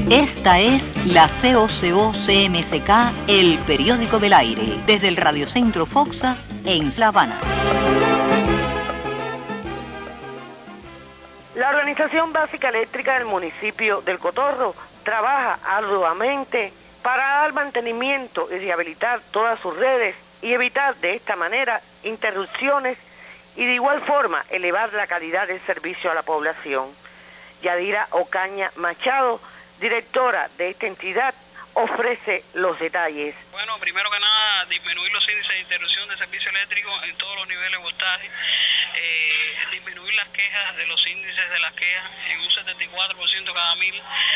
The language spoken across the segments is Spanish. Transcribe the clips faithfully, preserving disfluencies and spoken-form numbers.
Esta es la C O C O C M S K, el periódico del aire, desde el Radiocentro Foxa en La Habana. La Organización Básica Eléctrica del municipio del Cotorro trabaja arduamente para dar mantenimiento y rehabilitar todas sus redes y evitar de esta manera interrupciones y de igual forma elevar la calidad del servicio a la población. Yadira Ocaña Machado, directora de esta entidad, ofrece los detalles. Bueno, primero que nada, disminuir los índices de interrupción de servicio eléctrico en todos los niveles de voltaje, eh, disminuir las quejas de los índices de las quejas en un setenta y cuatro por ciento cada mil,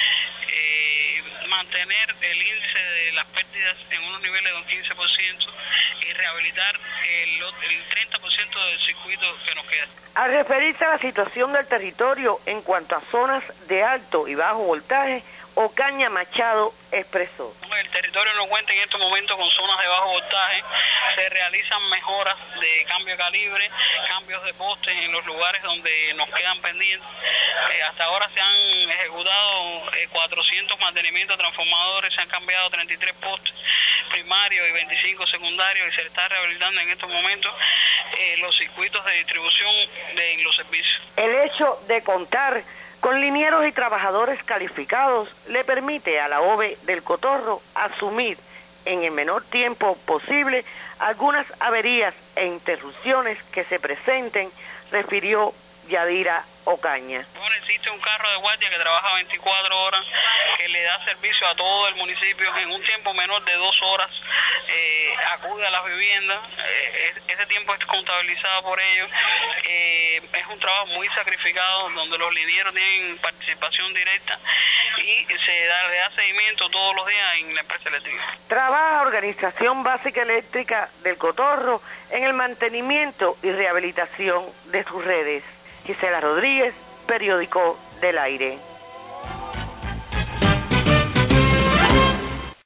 eh, mantener el índice de las pérdidas en unos niveles de un quince por ciento y rehabilitar el, el treinta por ciento del circuito que nos queda. Al referirse a la situación del territorio en cuanto a zonas de alto y bajo voltaje, Ocaña Machado expresó. El territorio no cuenta en estos momentos con zonas de bajo voltaje, se realizan mejoras de cambio de calibre, cambios de postes en los lugares donde nos quedan pendientes. Eh, hasta ahora se han ejecutado eh, cuatrocientos mantenimientos de transformadores, se han cambiado treinta y tres postes primarios y veinticinco secundarios y se está rehabilitando en estos momentos eh, los circuitos de distribución de los servicios. El hecho de contar con linieros y trabajadores calificados le permite a la O V E del Cotorro asumir en el menor tiempo posible algunas averías e interrupciones que se presenten, refirió Yadira Ocaña. Bueno, existe un carro de guardia que trabaja veinticuatro horas, que le da servicio a todo el municipio en un tiempo menor de dos horas, eh, acude a las viviendas, eh, ese tiempo es contabilizado por ellos, eh, es un trabajo muy sacrificado donde los linieros tienen participación directa y se da, le da seguimiento todos los días en la empresa eléctrica. Trabaja Organización Básica Eléctrica del Cotorro en el mantenimiento y rehabilitación de sus redes. Gisela Rodríguez, periódico del aire.